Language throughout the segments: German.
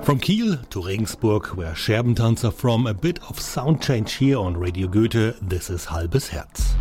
From Kiel to Regensburg, where Scherbentanzer from, a bit of sound change here on Radio Goethe. This is Halbes Herz.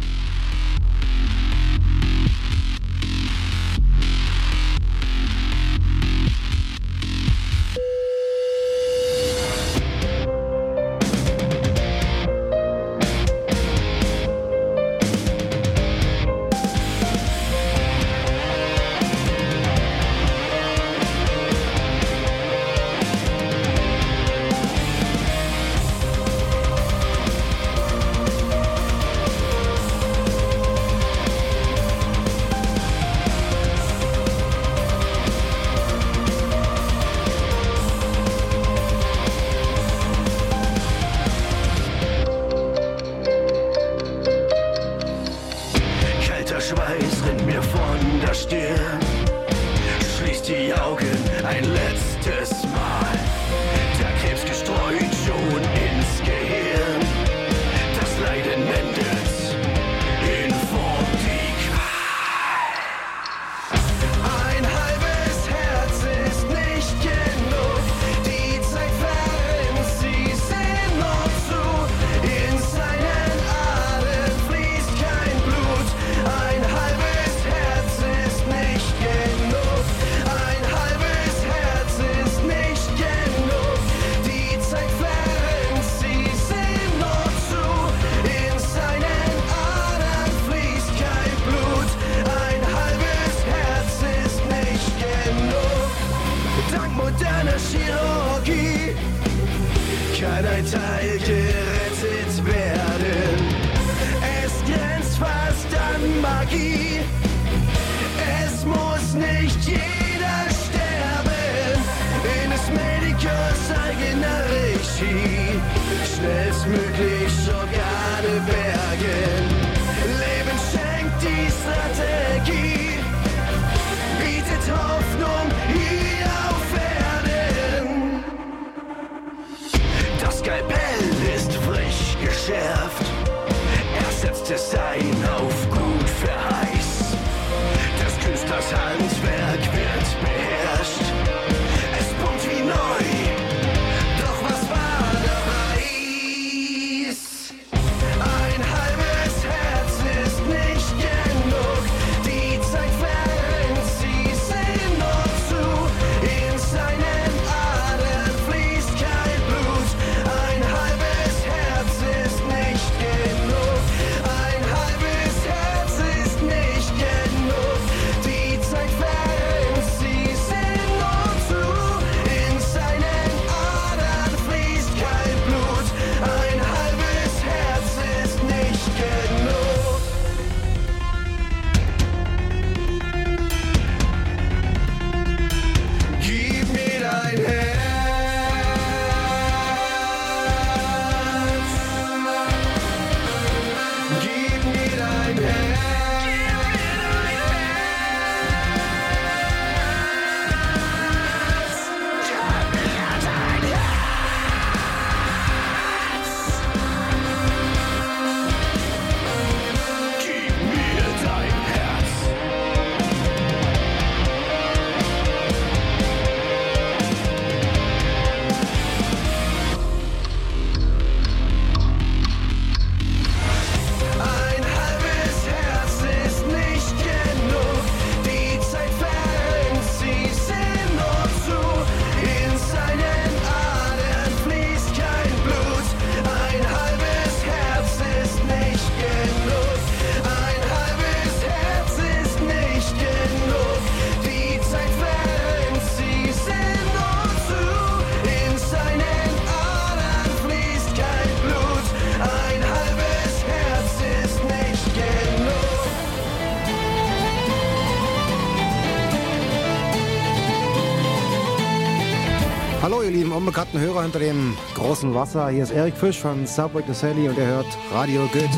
Hallo ihr lieben unbekannten Hörer hinter dem großen Wasser, hier ist Erik Fisch von Subway to Sally und ihr hört Radio Goethe.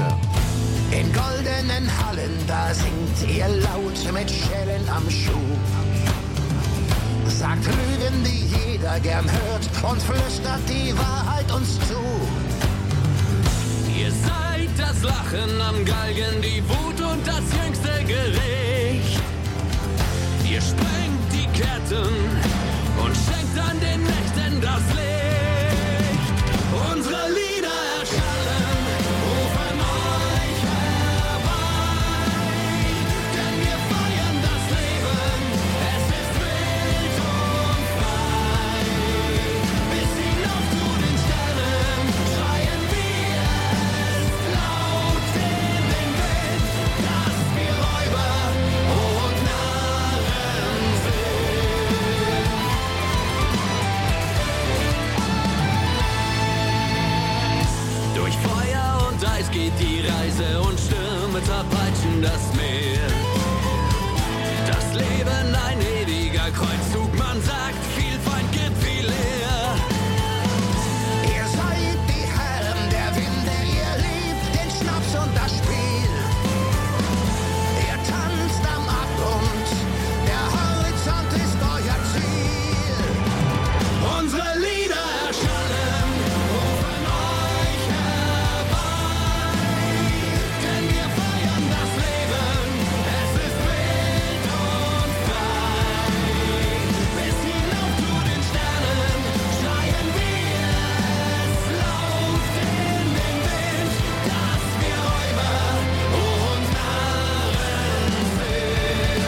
In goldenen Hallen, da singt ihr laut mit Schellen am Schuh. Sagt Lügen, die jeder gern hört und flüstert die Wahrheit uns zu. Ihr seid das Lachen am Galgen, die Wut und das jüngste Gericht. Ihr sprengt die Ketten und schenkt an den Nächten das Licht. Unsere Lieder erschallen, rufen euch herbei, denn wir feiern das Leben, es ist wild und frei. Bis hinauf zu den Sternen schreien wir es laut in den Wind, dass wir Räuber und Narren sind. Durch Feuer und Eis geht die Reise und Stürme zerpeitschen das Meer. Das Leben ein ewiger Kreuzzug, man sagt, viel Feind gibt viel leer. Ihr seid die Herren der Winde, ihr liebt den Schnaps und das Spiel. Ihr tanzt am Abgrund, der Horizont ist euer Ziel. Unsere Lieder erschallen, rufen euch herbei, denn wir feiern das Leben, es ist wild und frei. Bis hinauf zu den Sternen schreien wir es laut in den Wind, dass wir Räuber und Narren sind.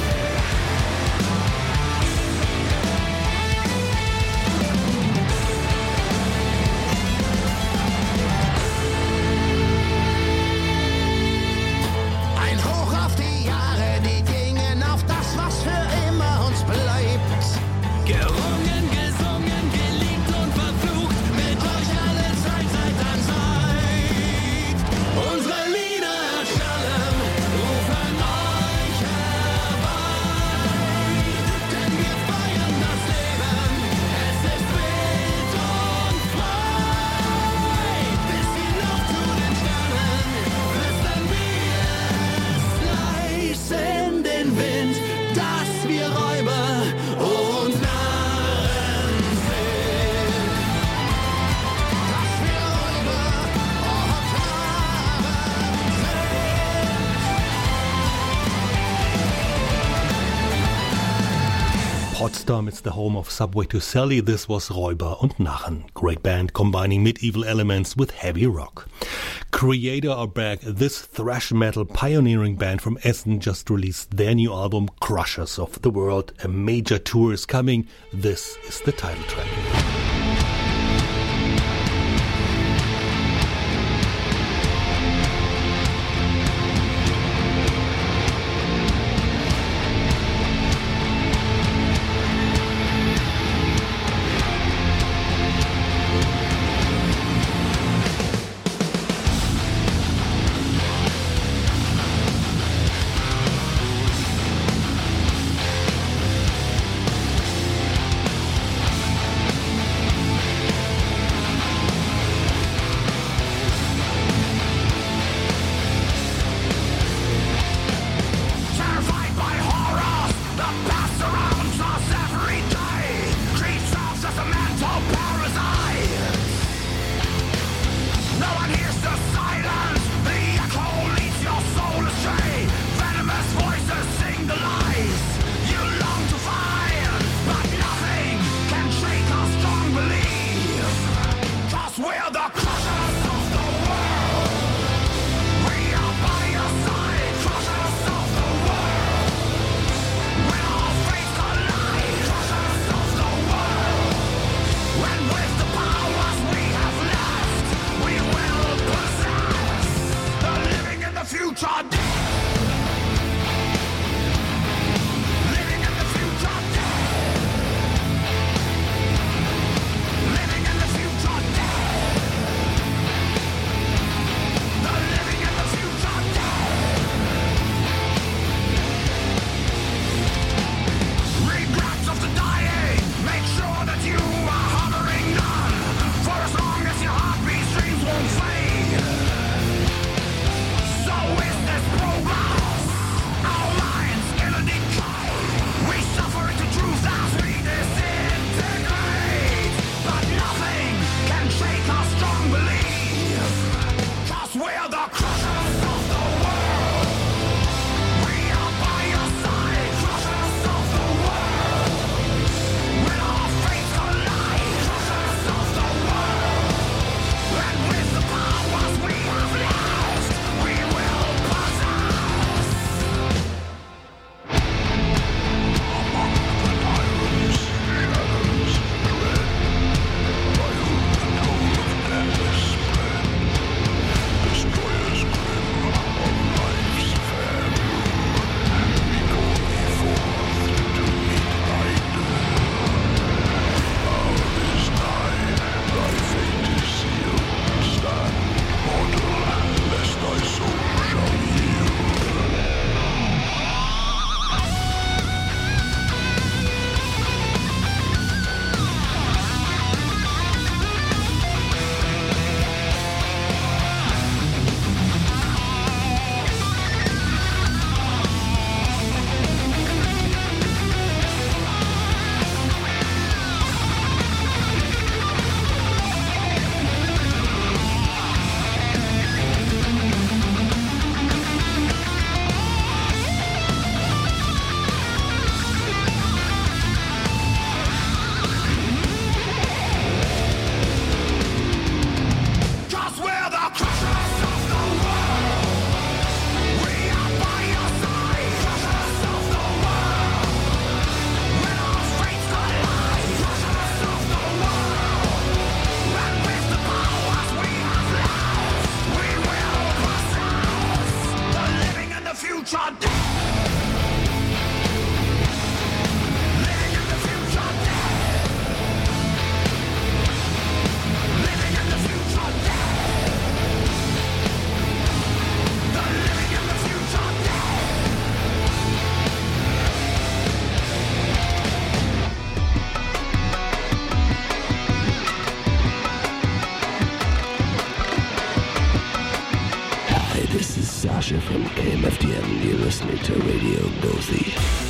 Ein Hoch auf die Jahre, die gingen auf das, was für immer uns bleibt. Gerungen, gesungen, geliebt und verflucht, mit euch alle Zeit, Seit an Seit. Unsere Lieder erschallen, rufen euch herbei, denn wir feiern das Leben, es ist wild und frei. Bis hinauf zu den Sternen flüstern wir es leis in den Wind, dass wir Räuber und Narren sind. Dass wir Räuber und Narren sind. Potsdam, it's the home of Subway to Sally. This was Räuber und Narren. Great band combining medieval elements with heavy rock. Creator are back. This thrash metal pioneering band from Essen just released their new album Crushers of the World. A major tour is coming. This is the title track. Asche from KMFDM. You're listening to Radio Dozy.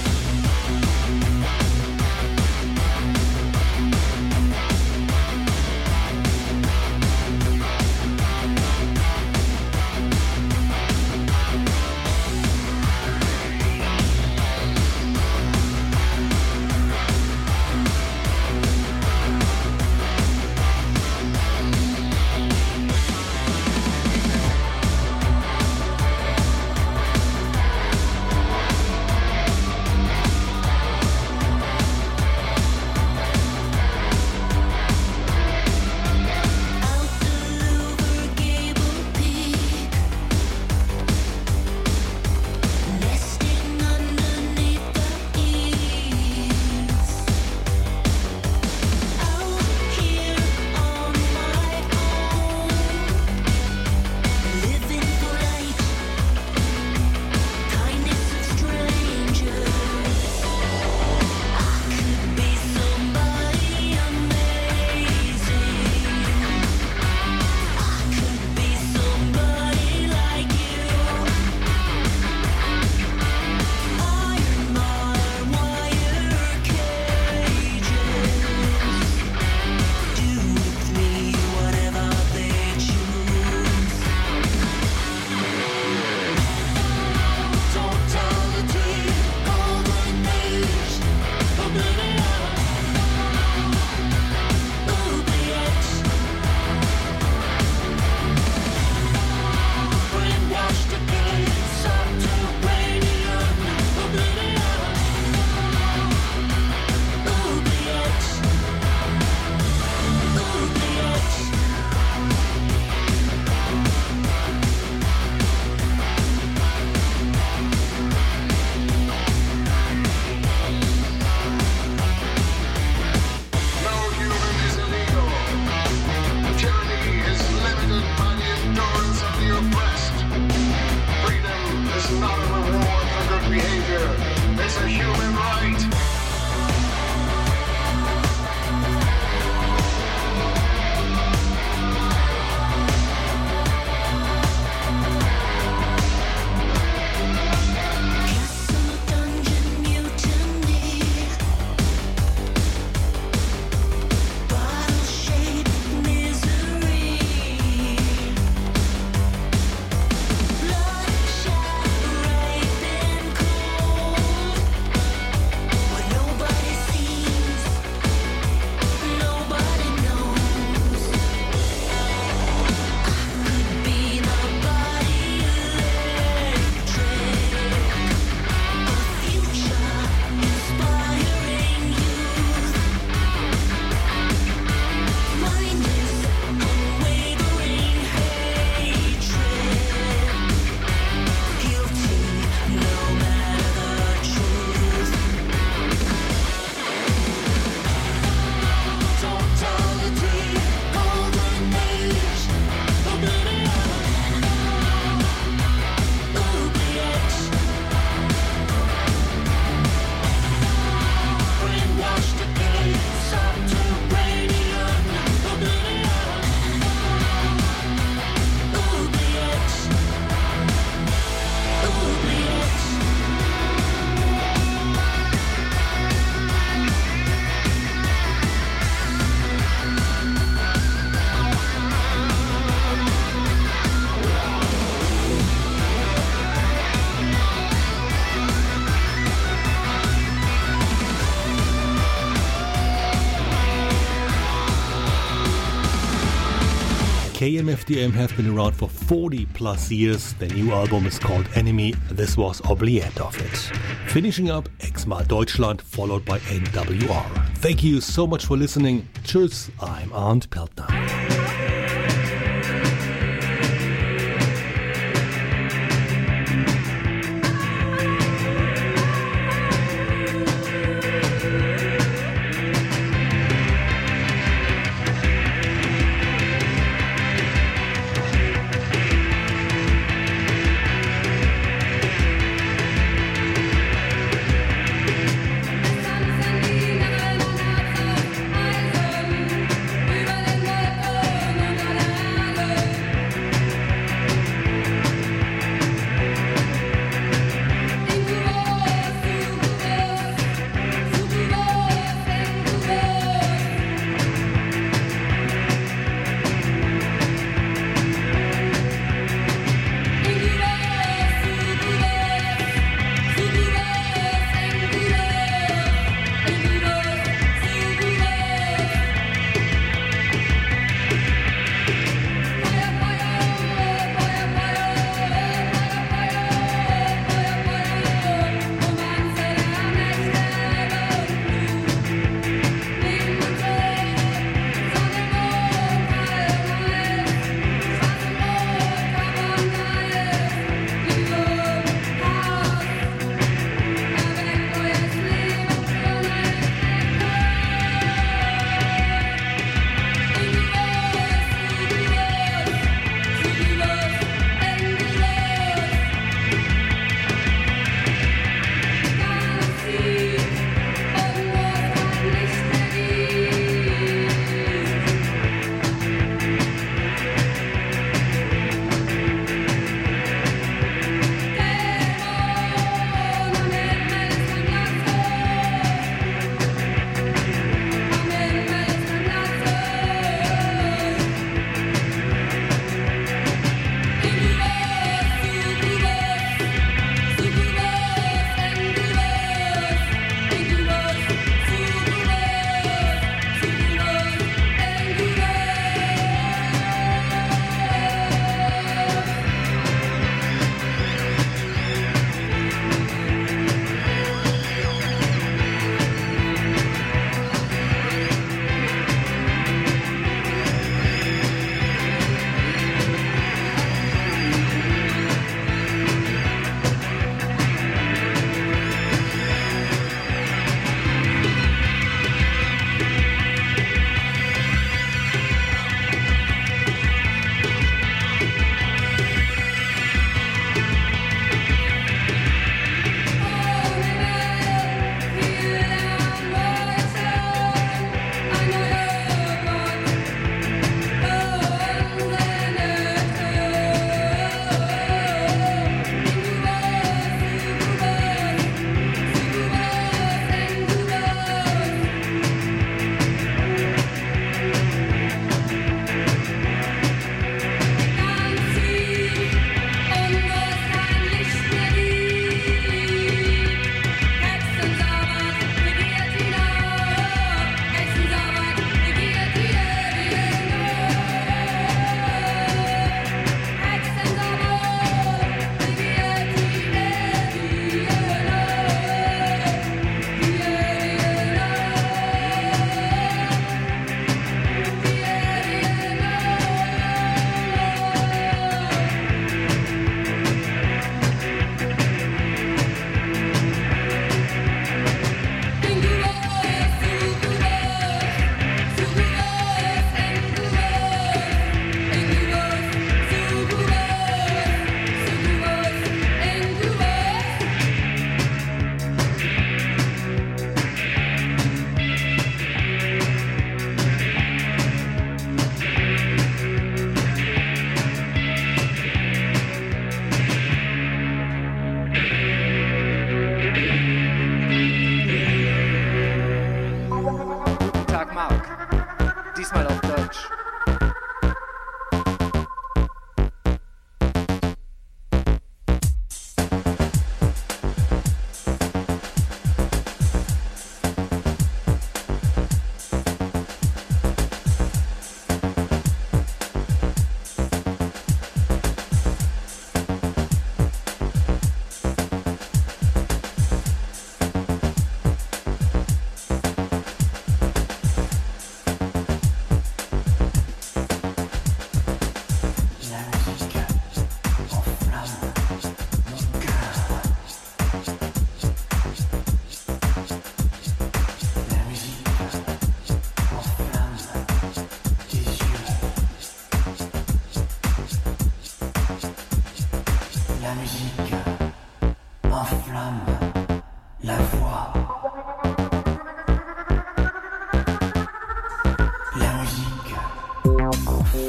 KMFDM has been around for 40 plus years. The new album is called Enemy. This was Oubliette of it. Finishing up, X-Mal Deutschland, followed by NWR. Thank you so much for listening. Tschüss, I'm Arndt Peltner. Über den Weg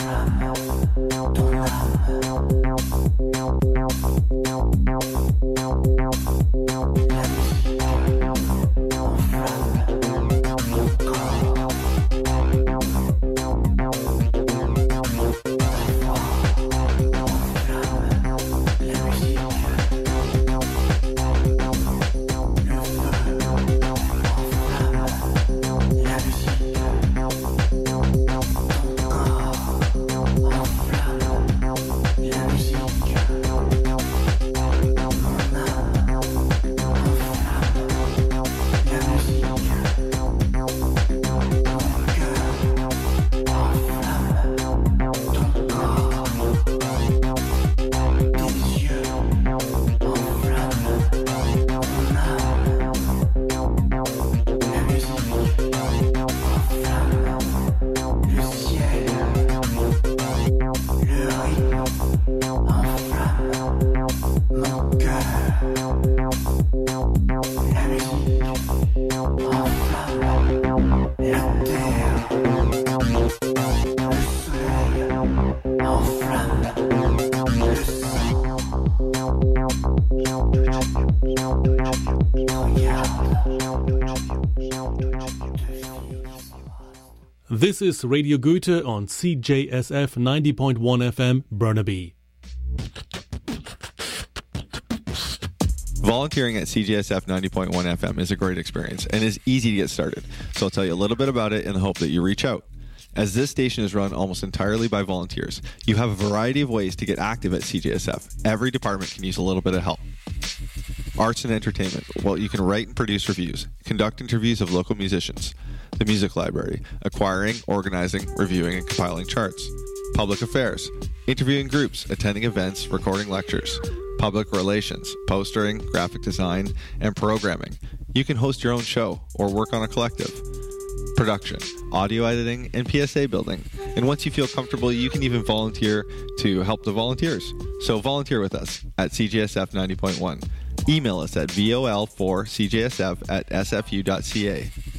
This is Radio Goethe on CJSF 90.1 FM, Burnaby. Volunteering at CJSF 90.1 FM is a great experience and is easy to get started. So I'll tell you a little bit about it in the hope that you reach out. As this station is run almost entirely by volunteers, you have a variety of ways to get active at CJSF. Every department can use a little bit of help. Arts and entertainment. Well, you can write and produce reviews, conduct interviews of local musicians. The music library. Acquiring, organizing, reviewing, and compiling charts. Public affairs. Interviewing groups, attending events, recording lectures. Public relations, postering, graphic design, and programming. You can host your own show or work on a collective. Production, audio editing, and PSA building. And once you feel comfortable, you can even volunteer to help the volunteers. So volunteer with us at CJSF 90.1. Email us at vol4cjsf@sfu.ca.